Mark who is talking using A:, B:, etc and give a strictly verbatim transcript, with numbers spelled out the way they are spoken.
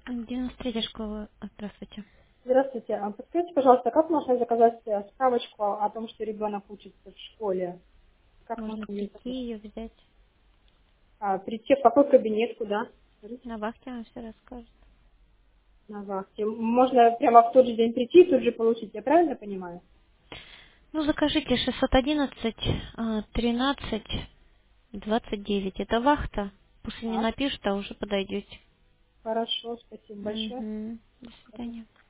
A: девяносто третья школа. Здравствуйте.
B: Здравствуйте. А подскажите, пожалуйста, как можно заказать э, справочку о том, что ребенок учится в школе? Как можно
A: Можно
B: ее
A: прийти
B: заказать?
A: ее взять.
B: А, прийти в какой кабинет, куда? Скажите.
A: На вахте она все расскажет.
B: На вахте. Можно прямо в тот же день прийти и тут же получить, я правильно понимаю?
A: Ну, закажите шестьсот одиннадцать а, тринадцать двадцать девять. Это вахта. После не
B: Так,
A: напишут, а уже подойдете.
B: хорошо, спасибо большое.
A: Угу. До свидания.